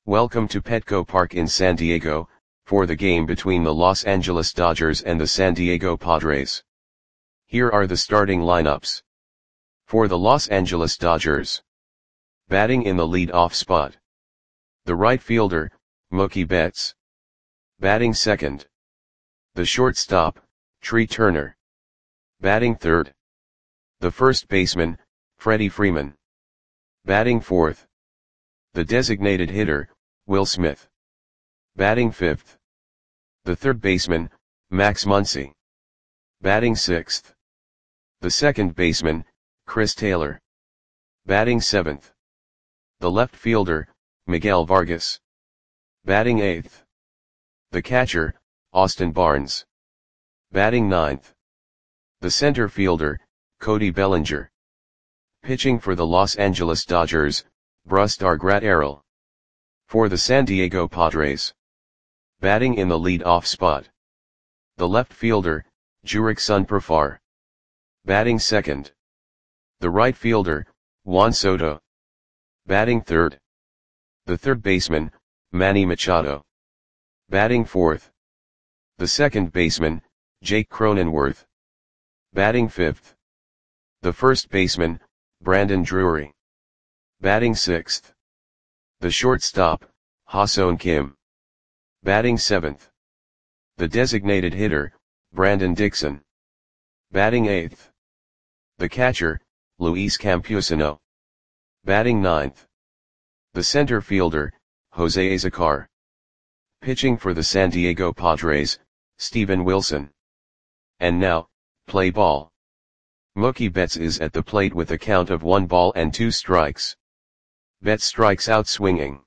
Welcome to Petco Park in San Diego, for the game between the Los Angeles Dodgers and the San Diego Padres. Here are the starting lineups. For the Los Angeles Dodgers. Batting in the lead-off spot. The right fielder, Mookie Betts. Batting second. The shortstop, Trea Turner. Batting third. The first baseman, Freddie Freeman. Batting fourth. The designated hitter, Will Smith. Batting fifth. The third baseman, Max Muncy. Batting sixth. The second baseman, Chris Taylor. Batting seventh. The left fielder, Miguel Vargas. Batting eighth. The catcher, Austin Barnes. Batting ninth. The center fielder, Cody Bellinger. Pitching for the Los Angeles Dodgers, Brusdar Graterol. For the San Diego Padres. Batting in the lead-off spot. The left fielder, Jurickson Profar. Batting second. The right fielder, Juan Soto. Batting third. The third baseman, Manny Machado. Batting fourth. The second baseman, Jake Cronenworth. Batting fifth. The first baseman, Brandon Drury. Batting sixth. The shortstop, Ha-Seong Kim. Batting seventh. The designated hitter, Brandon Dixon. Batting eighth. The catcher, Luis Campusano. Batting ninth. The center fielder, Jose Azocar. Pitching for the San Diego Padres, Steven Wilson. And now, play ball. Mookie Betts is at the plate with a count of 1 ball and 2 strikes. Betts strikes out swinging.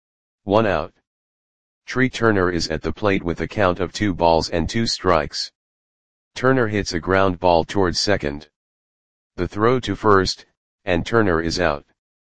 1 out. Trea Turner is at the plate with a count of 2 balls and 2 strikes. Turner hits a ground ball towards second. The throw to first, and Turner is out.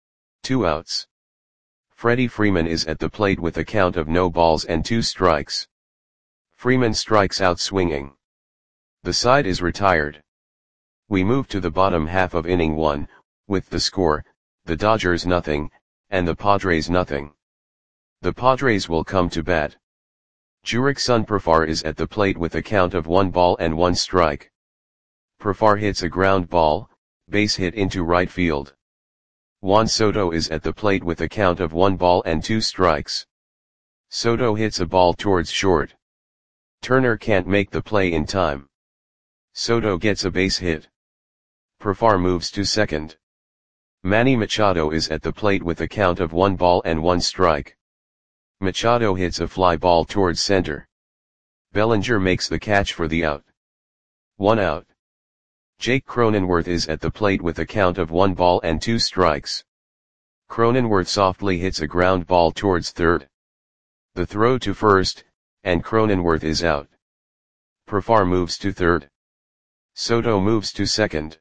2 outs. Freddie Freeman is at the plate with a count of no balls and 2 strikes. Freeman strikes out swinging. The side is retired. We move to the bottom half of inning 1, with the score, the Dodgers nothing, and the Padres nothing. The Padres will come to bat. Jurickson Profar is at the plate with a count of 1 ball and 1 strike. Profar hits a ground ball, base hit into right field. Juan Soto is at the plate with a count of 1 ball and 2 strikes. Soto hits a ball towards short. Turner can't make the play in time. Soto gets a base hit. Profar moves to second. Manny Machado is at the plate with a count of 1 ball and 1 strike. Machado hits a fly ball towards center. Bellinger makes the catch for the out. 1 out. Jake Cronenworth is at the plate with a count of 1 ball and 2 strikes. Cronenworth softly hits a ground ball towards third. The throw to first, and Cronenworth is out. Profar moves to third. Soto moves to second.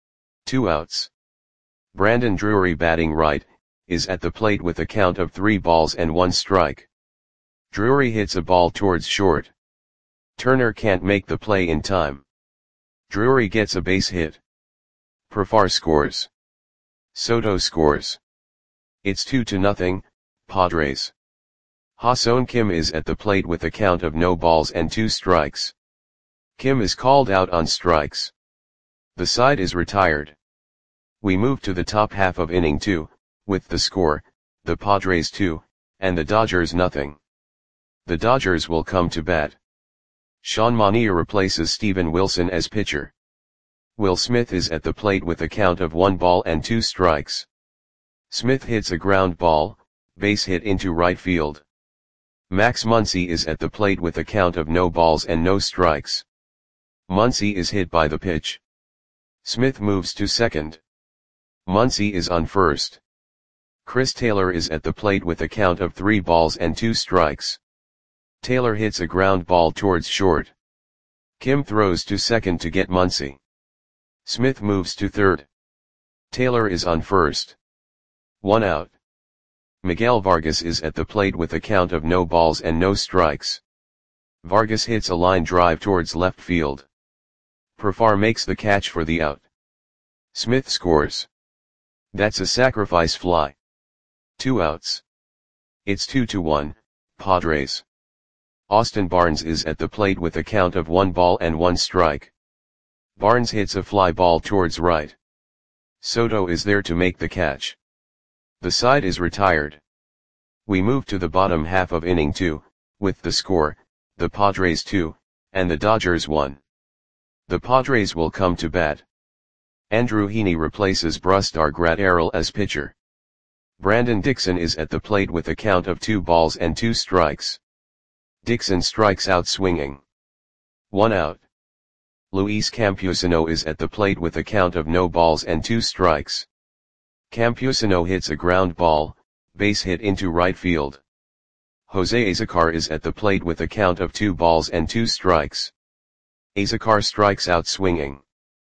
2 outs. Brandon Drury batting right, is at the plate with a count of 3 balls and 1 strike. Drury hits a ball towards short. Turner can't make the play in time. Drury gets a base hit. Profar scores. Soto scores. It's 2-0, Padres. Ha-Seong Kim is at the plate with a count of no balls and 2 strikes. Kim is called out on strikes. The side is retired. We move to the top half of inning 2, with the score, the Padres 2, and the Dodgers nothing. The Dodgers will come to bat. Sean Manaea replaces Steven Wilson as pitcher. Will Smith is at the plate with a count of 1 ball and 2 strikes. Smith hits a ground ball, base hit into right field. Max Muncy is at the plate with a count of no balls and no strikes. Muncy is hit by the pitch. Smith moves to second. Muncy is on first. Chris Taylor is at the plate with a count of 3 balls and 2 strikes. Taylor hits a ground ball towards short. Kim throws to second to get Muncy. Smith moves to third. Taylor is on first. 1 out. Miguel Vargas is at the plate with a count of no balls and no strikes. Vargas hits a line drive towards left field. Profar makes the catch for the out. Smith scores. That's a sacrifice fly. 2 outs. It's 2-1, Padres. Austin Barnes is at the plate with a count of 1 ball and 1 strike. Barnes hits a fly ball towards right. Soto is there to make the catch. The side is retired. We move to the bottom half of inning 2, with the score, the Padres 2, and the Dodgers 1. The Padres will come to bat. Andrew Heaney replaces Brusdar Graterol as pitcher. Brandon Dixon is at the plate with a count of 2 balls and 2 strikes. Dixon strikes out swinging. 1 out. Luis Campusano is at the plate with a count of no balls and 2 strikes. Campusano hits a ground ball, base hit into right field. Jose Azocar is at the plate with a count of 2 balls and 2 strikes. Azocar strikes out swinging.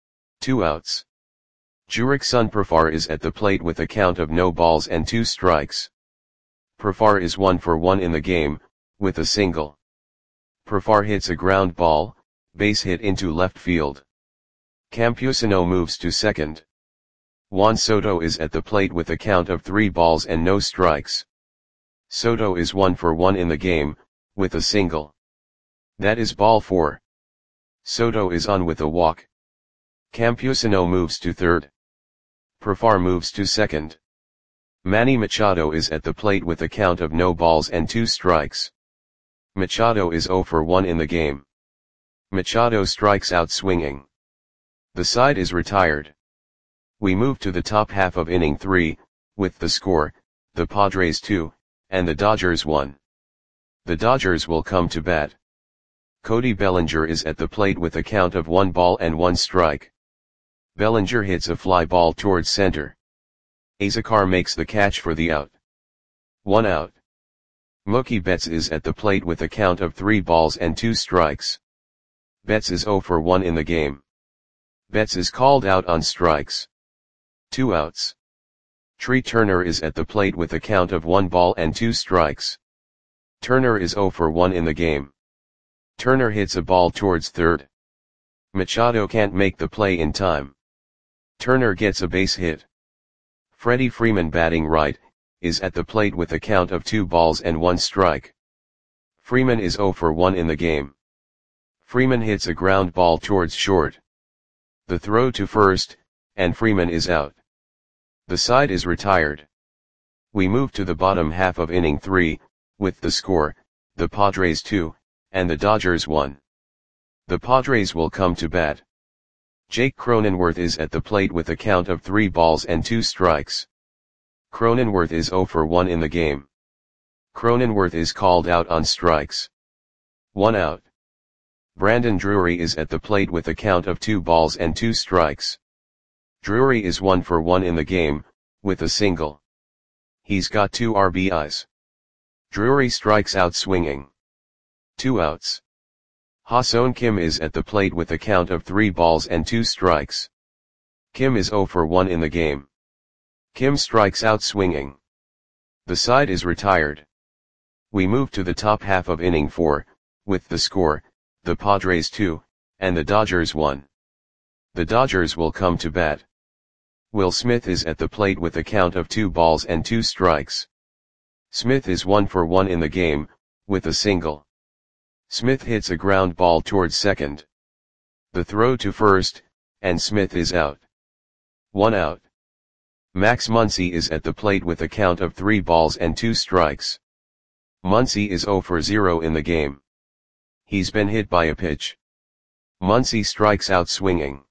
2 outs. Jurickson Profar is at the plate with a count of no balls and 2 strikes. Profar is 1 for 1 in the game, with a single. Profar hits a ground ball, base hit into left field. Campusano moves to second. Juan Soto is at the plate with a count of 3 balls and no strikes. Soto is 1 for 1 in the game, with a single. That is ball 4. Soto is on with a walk. Campusano moves to third. Profar moves to second. Manny Machado is at the plate with a count of no balls and 2 strikes. Machado is 0 for 1 in the game. Machado strikes out swinging. The side is retired. We move to the top half of inning 3, with the score, the Padres 2, and the Dodgers 1. The Dodgers will come to bat. Cody Bellinger is at the plate with a count of 1 ball and 1 strike. Bellinger hits a fly ball towards center. Azocar makes the catch for the out. 1 out. Mookie Betts is at the plate with a count of 3 balls and 2 strikes. Betts is 0 for 1 in the game. Betts is called out on strikes. 2 outs. Tree Turner is at the plate with a count of 1 ball and 2 strikes. Turner is 0 for 1 in the game. Turner hits a ball towards third. Machado can't make the play in time. Turner gets a base hit. Freddie Freeman, batting right, is at the plate with a count of 2 balls and 1 strike. Freeman is 0 for 1 in the game. Freeman hits a ground ball towards short. The throw to first, and Freeman is out. The side is retired. We move to the bottom half of inning 3, with the score, the Padres 2, and the Dodgers 1. The Padres will come to bat. Jake Cronenworth is at the plate with a count of 3 balls and 2 strikes. Cronenworth is 0 for 1 in the game. Cronenworth is called out on strikes. 1 out. Brandon Drury is at the plate with a count of 2 balls and 2 strikes. Drury is 1 for 1 in the game, with a single. He's got 2 RBIs. Drury strikes out swinging. 2 outs. Ha-Seong Kim is at the plate with a count of 3 balls and 2 strikes. Kim is 0 for 1 in the game. Kim strikes out swinging. The side is retired. We move to the top half of inning 4, with the score, the Padres 2, and the Dodgers 1. The Dodgers will come to bat. Will Smith is at the plate with a count of 2 balls and 2 strikes. Smith is 1 for 1 in the game, with a single. Smith hits a ground ball towards second. The throw to first, and Smith is out. 1 out. Max Muncy is at the plate with a count of 3 balls and 2 strikes. Muncy is 0 for 0 in the game. He's been hit by a pitch. Muncy strikes out swinging.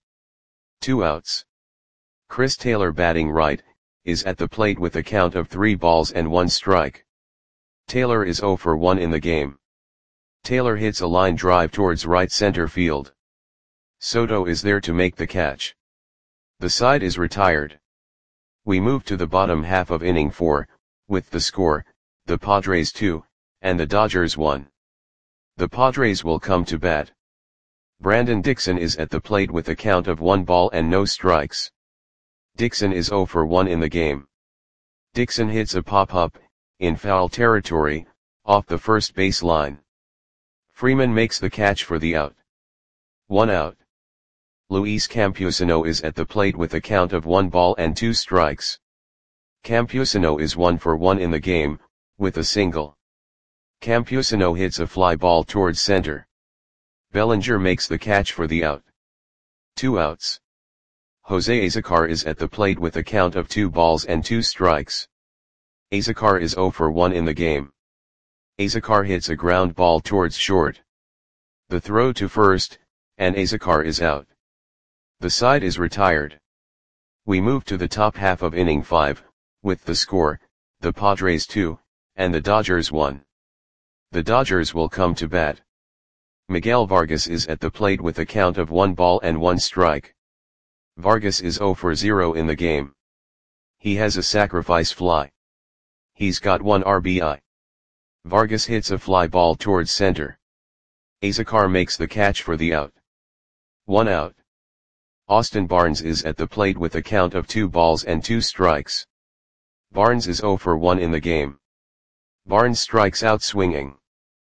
2 outs. Chris Taylor, batting right, is at the plate with a count of 3 balls and 1 strike. Taylor is 0 for 1 in the game. Taylor hits a line drive towards right center field. Soto is there to make the catch. The side is retired. We move to the bottom half of inning 4, with the score, the Padres 2, and the Dodgers 1. The Padres will come to bat. Brandon Dixon is at the plate with a count of 1 ball and no strikes. Dixon is 0 for 1 in the game. Dixon hits a pop-up, in foul territory, off the first base line. Freeman makes the catch for the out. 1 out. Luis Campusano is at the plate with a count of 1 ball and 2 strikes. Campusano is 1 for 1 in the game, with a single. Campusano hits a fly ball towards center. Bellinger makes the catch for the out. 2 outs. Jose Azocar is at the plate with a count of 2 balls and 2 strikes. Azocar is 0 for 1 in the game. Azocar hits a ground ball towards short. The throw to first, and Azocar is out. The side is retired. We move to the top half of inning 5, with the score, the Padres 2, and the Dodgers 1. The Dodgers will come to bat. Miguel Vargas is at the plate with a count of 1 ball and 1 strike. Vargas is 0 for 0 in the game. He has a sacrifice fly. He's got 1 RBI. Vargas hits a fly ball towards center. Azocar makes the catch for the out. 1 out. Austin Barnes is at the plate with a count of 2 balls and 2 strikes. Barnes is 0 for 1 in the game. Barnes strikes out swinging.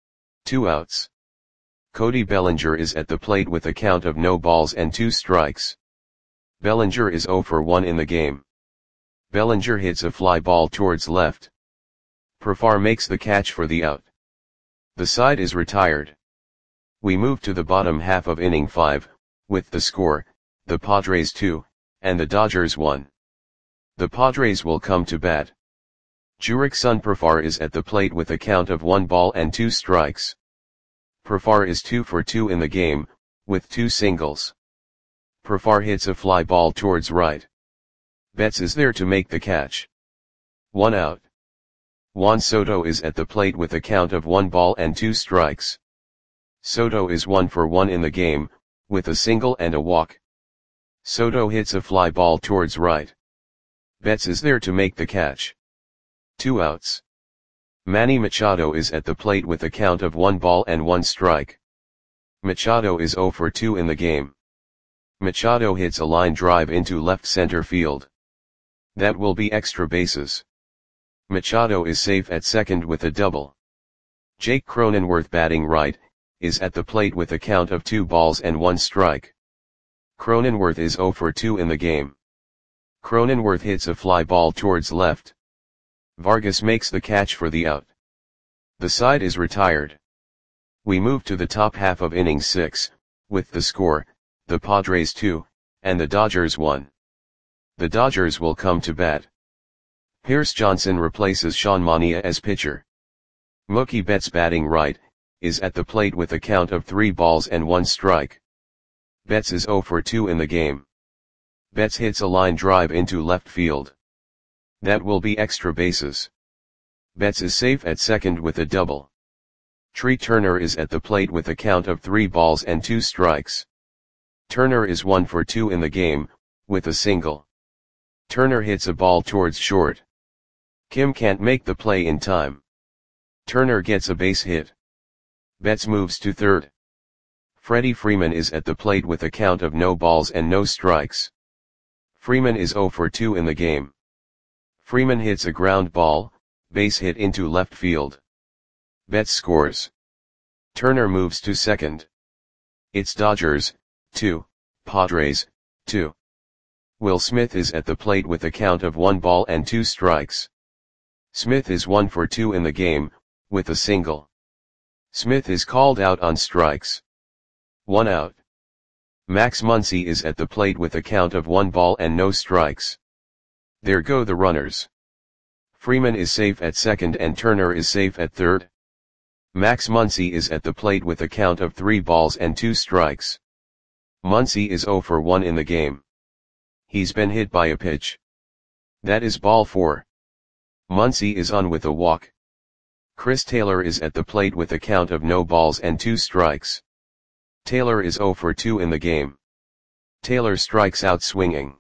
2 outs. Cody Bellinger is at the plate with a count of no balls and 2 strikes. Bellinger is 0 for 1 in the game. Bellinger hits a fly ball towards left. Profar makes the catch for the out. The side is retired. We move to the bottom half of inning 5, with the score, the Padres 2, and the Dodgers 1. The Padres will come to bat. Jurickson Profar is at the plate with a count of 1 ball and 2 strikes. Profar is 2 for 2 in the game, with 2 singles. Profar hits a fly ball towards right. Betts is there to make the catch. 1 out. Juan Soto is at the plate with a count of 1 ball and 2 strikes. Soto is 1 for 1 in the game, with a single and a walk. Soto hits a fly ball towards right. Betts is there to make the catch. 2 outs. Manny Machado is at the plate with a count of 1 ball and 1 strike. Machado is 0 for 2 in the game. Machado hits a line drive into left center field. That will be extra bases. Machado is safe at second with a double. Jake Cronenworth batting right, is at the plate with a count of 2 balls and 1 strike. Cronenworth is 0 for 2 in the game. Cronenworth hits a fly ball towards left. Vargas makes the catch for the out. The side is retired. We move to the top half of inning 6, with the score, the Padres 2, and the Dodgers 1. The Dodgers will come to bat. Pierce Johnson replaces Sean Manaea as pitcher. Mookie Betts batting right, is at the plate with a count of 3 balls and 1 strike. Betts is 0 for 2 in the game. Betts hits a line drive into left field. That will be extra bases. Betts is safe at second with a double. Trey Turner is at the plate with a count of 3 balls and 2 strikes. Turner is 1 for 2 in the game, with a single. Turner hits a ball towards short. Kim can't make the play in time. Turner gets a base hit. Betts moves to third. Freddie Freeman is at the plate with a count of no balls and no strikes. Freeman is 0 for 2 in the game. Freeman hits a ground ball, base hit into left field. Betts scores. Turner moves to second. It's Dodgers, 2, Padres, 2. Will Smith is at the plate with a count of 1 ball and 2 strikes. Smith is 1 for 2 in the game, with a single. Smith is called out on strikes. 1 out. Max Muncy is at the plate with a count of 1 ball and no strikes. There go the runners. Freeman is safe at second and Turner is safe at third. Max Muncy is at the plate with a count of 3 balls and 2 strikes. Muncy is 0 for 1 in the game. He's been hit by a pitch. That is ball 4. Muncy is on with a walk. Chris Taylor is at the plate with a count of no balls and 2 strikes. Taylor is 0 for 2 in the game. Taylor strikes out swinging.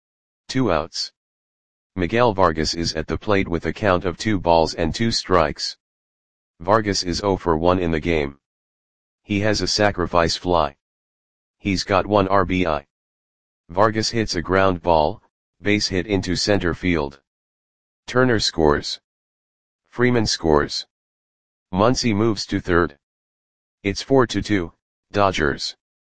2 outs. Miguel Vargas is at the plate with a count of 2 balls and 2 strikes. Vargas is 0 for 1 in the game. He has a sacrifice fly. He's got 1 RBI. Vargas hits a ground ball, base hit into center field. Turner scores. Freeman scores. Muncy moves to third. It's 4-2, Dodgers.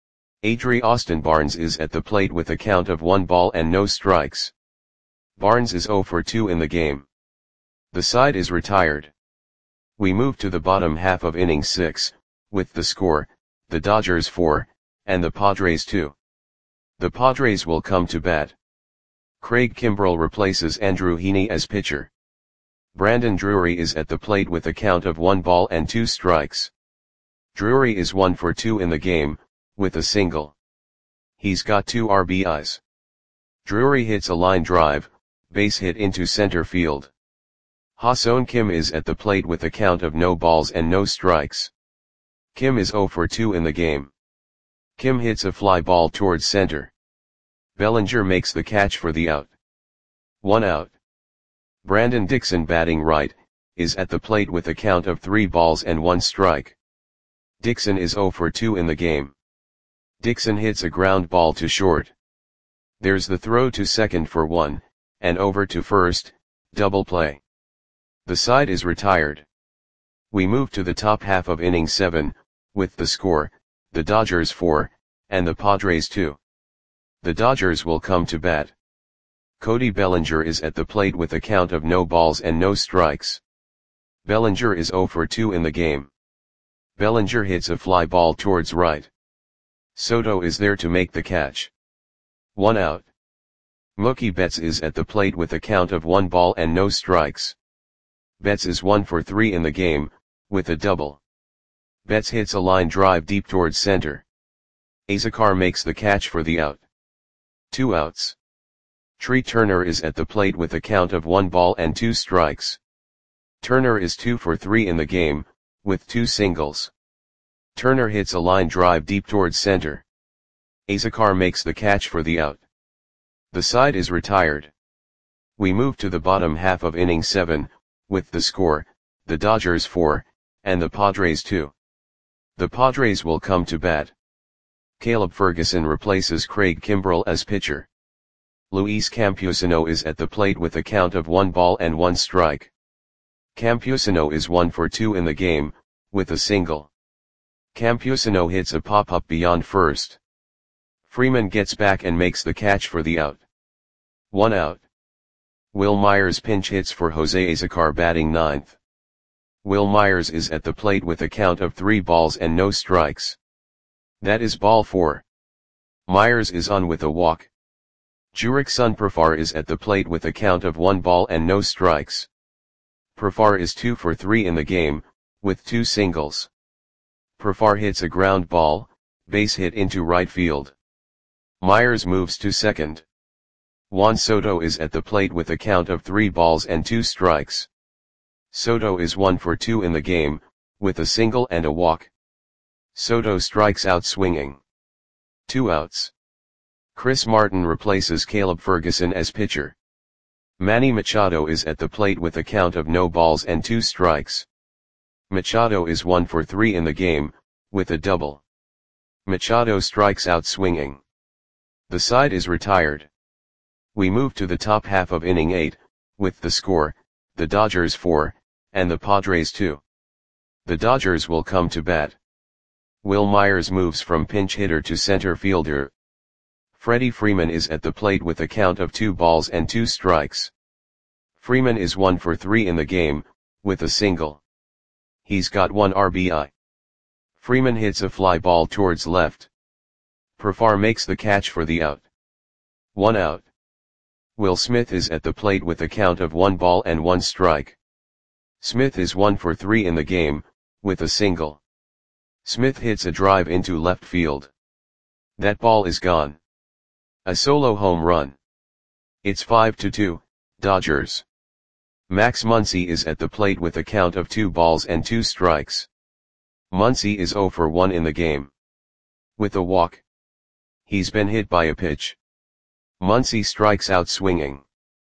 Austin Barnes is at the plate with a count of 1 ball and no strikes. Barnes is 0 for 2 in the game. The side is retired. We move to the bottom half of inning 6, with the score, the Dodgers 4, and the Padres 2. The Padres will come to bat. Craig Kimbrel replaces Andrew Heaney as pitcher. Brandon Drury is at the plate with a count of 1 ball and 2 strikes. Drury is 1 for 2 in the game, with a single. He's got 2 RBIs. Drury hits a line drive, base hit into center field. Ha-Seong Kim is at the plate with a count of no balls and no strikes. Kim is 0 for 2 in the game. Kim hits a fly ball towards center. Bellinger makes the catch for the out. 1 out. Brandon Dixon, batting right, is at the plate with a count of 3 balls and 1 strike. Dixon is 0 for 2 in the game. Dixon hits a ground ball to short. There's the throw to second for 1, and over to first, double play. The side is retired. We move to the top half of inning 7, with the score, the Dodgers 4, and the Padres 2. The Dodgers will come to bat. Cody Bellinger is at the plate with a count of no balls and no strikes. Bellinger is 0 for 2 in the game. Bellinger hits a fly ball towards right. Soto is there to make the catch. 1 out. Mookie Betts is at the plate with a count of 1 ball and no strikes. Betts is 1 for 3 in the game, with a double. Betts hits a line drive deep towards center. Azekar makes the catch for the out. 2 outs. Trey Turner is at the plate with a count of 1 ball and 2 strikes. Turner is 2 for 3 in the game, with 2 singles. Turner hits a line drive deep towards center. Azekar makes the catch for the out. The side is retired. We move to the bottom half of inning 7, with the score, the Dodgers 4, and the Padres 2. The Padres will come to bat. Caleb Ferguson replaces Craig Kimbrel as pitcher. Luis Campusano is at the plate with a count of 1 ball and 1 strike. Campusano is 1 for 2 in the game, with a single. Campusano hits a pop-up beyond first. Freeman gets back and makes the catch for the out. 1 out. Will Myers pinch hits for Jose Azekar, batting 9th. Will Myers is at the plate with a count of 3 balls and no strikes. That is ball 4. Myers is on with a walk. Jurickson Profar is at the plate with a count of 1 ball and no strikes. Profar is 2 for 3 in the game, with 2 singles. Profar hits a ground ball, base hit into right field. Myers moves to second. Juan Soto is at the plate with a count of 3 balls and 2 strikes. Soto is 1 for 2 in the game, with a single and a walk. Soto strikes out swinging. 2 outs. Chris Martin replaces Caleb Ferguson as pitcher. Manny Machado is at the plate with a count of no balls and 2 strikes. Machado is 1 for 3 in the game, with a double. Machado strikes out swinging. The side is retired. We move to the top half of inning 8, with the score, the Dodgers 4, and the Padres 2. The Dodgers will come to bat. Will Myers moves from pinch hitter to center fielder. Freddie Freeman is at the plate with a count of 2 balls and 2 strikes. Freeman is 1 for 3 in the game, with a single. He's got 1 RBI. Freeman hits a fly ball towards left. Profar makes the catch for the out. 1 out. Will Smith is at the plate with a count of 1 ball and 1 strike. Smith is 1 for 3 in the game, with a single. Smith hits a drive into left field. That ball is gone. A solo home run. It's 5-2, Dodgers. Max Muncy is at the plate with a count of 2 balls and 2 strikes. Muncy is 0 for 1 in the game. With a walk. He's been hit by a pitch. Muncy strikes out swinging.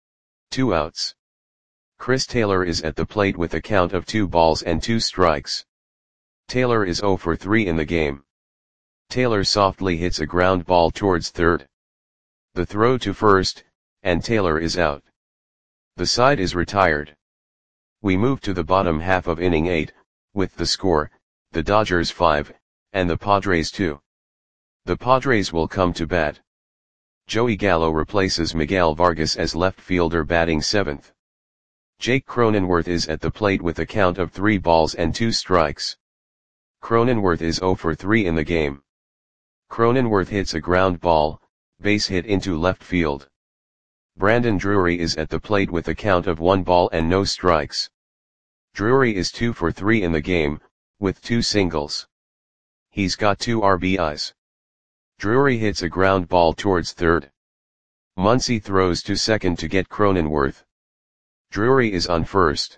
2 outs. Chris Taylor is at the plate with a count of 2 balls and 2 strikes. Taylor is 0 for 3 in the game. Taylor softly hits a ground ball towards third. The throw to first, and Taylor is out. The side is retired. We move to the bottom half of inning 8, with the score, the Dodgers 5, and the Padres 2. The Padres will come to bat. Joey Gallo replaces Miguel Vargas as left fielder, batting 7th. Jake Cronenworth is at the plate with a count of 3 balls and 2 strikes. Cronenworth is 0 for 3 in the game. Cronenworth hits a ground ball, base hit into left field. Brandon Drury is at the plate with a count of 1 ball and no strikes. Drury is 2 for 3 in the game, with 2 singles. He's got 2 RBIs. Drury hits a ground ball towards third. Muncy throws to second to get Cronenworth. Drury is on first.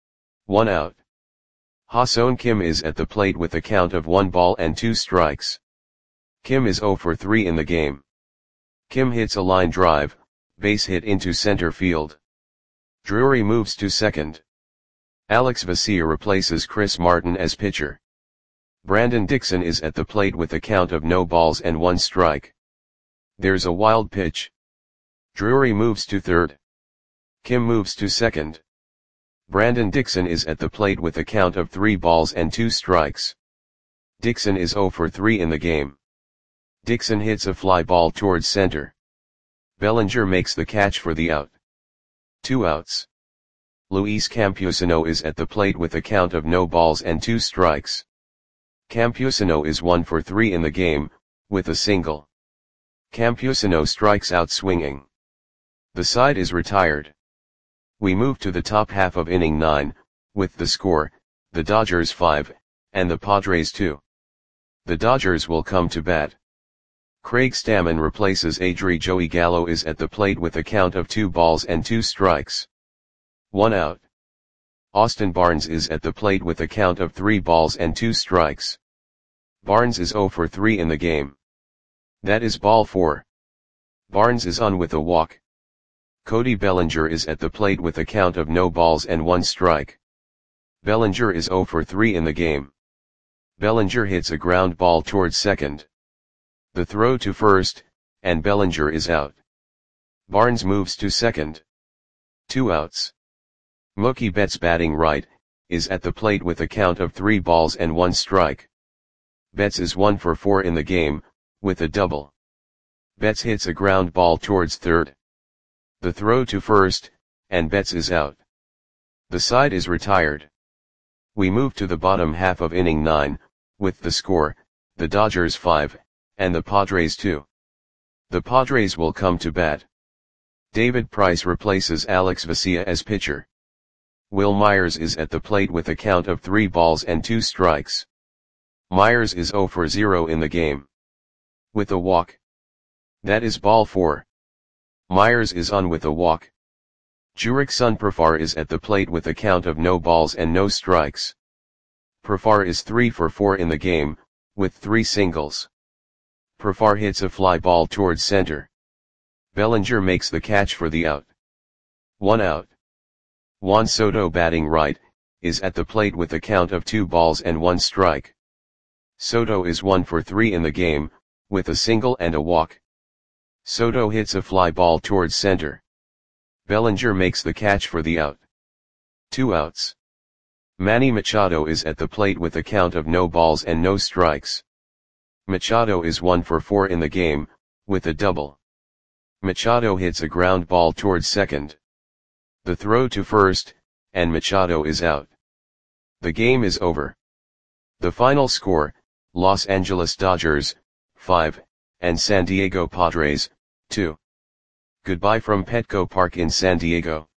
1 out. Ha-Seong Kim is at the plate with a count of 1 ball and 2 strikes. Kim is 0 for 3 in the game. Kim hits a line drive, base hit into center field. Drury moves to second. Alex Vesia replaces Chris Martin as pitcher. Brandon Dixon is at the plate with a count of no balls and 1 strike. There's a wild pitch. Drury moves to third. Kim moves to second. Brandon Dixon is at the plate with a count of 3 balls and 2 strikes. Dixon is 0 for 3 in the game. Dixon hits a fly ball towards center. Bellinger makes the catch for the out. 2 outs. Luis Campusano is at the plate with a count of no balls and 2 strikes. Campusano is 1 for 3 in the game, with a single. Campusano strikes out swinging. The side is retired. We move to the top half of inning 9, with the score, the Dodgers 5, and the Padres 2. The Dodgers will come to bat. Craig Stammen replaces Adri. Joey Gallo is at the plate with a count of 2 balls and 2 strikes. 1 out. Austin Barnes is at the plate with a count of 3 balls and 2 strikes. Barnes is 0 for 3 in the game. That is ball 4. Barnes is on with a walk. Cody Bellinger is at the plate with a count of no balls and 1 strike. Bellinger is 0 for 3 in the game. Bellinger hits a ground ball towards second. The throw to first, and Bellinger is out. Barnes moves to second. 2 outs. Mookie Betts, batting right, is at the plate with a count of 3 balls and 1 strike. Betts is 1 for 4 in the game, with a double. Betts hits a ground ball towards third. The throw to first, and Betts is out. The side is retired. We move to the bottom half of inning 9, with the score, the Dodgers 5, and the Padres 2. The Padres will come to bat. David Price replaces Alex Vesia as pitcher. Will Myers is at the plate with a count of 3 balls and 2 strikes. Myers is 0 for 0 in the game. With a walk. That is ball 4. Myers is on with a walk. Jurickson Profar is at the plate with a count of no balls and no strikes. Profar is 3 for 4 in the game, with 3 singles. Profar hits a fly ball towards center. Bellinger makes the catch for the out. 1 out. Juan Soto, batting right, is at the plate with a count of 2 balls and 1 strike. Soto is 1 for 3 in the game, with a single and a walk. Soto hits a fly ball towards center. Bellinger makes the catch for the out. 2 outs. Manny Machado is at the plate with a count of no balls and no strikes. Machado is 1 for 4 in the game, with a double. Machado hits a ground ball towards second. The throw to first, and Machado is out. The game is over. The final score, Los Angeles Dodgers, 5, and San Diego Padres, 2. Goodbye from Petco Park in San Diego.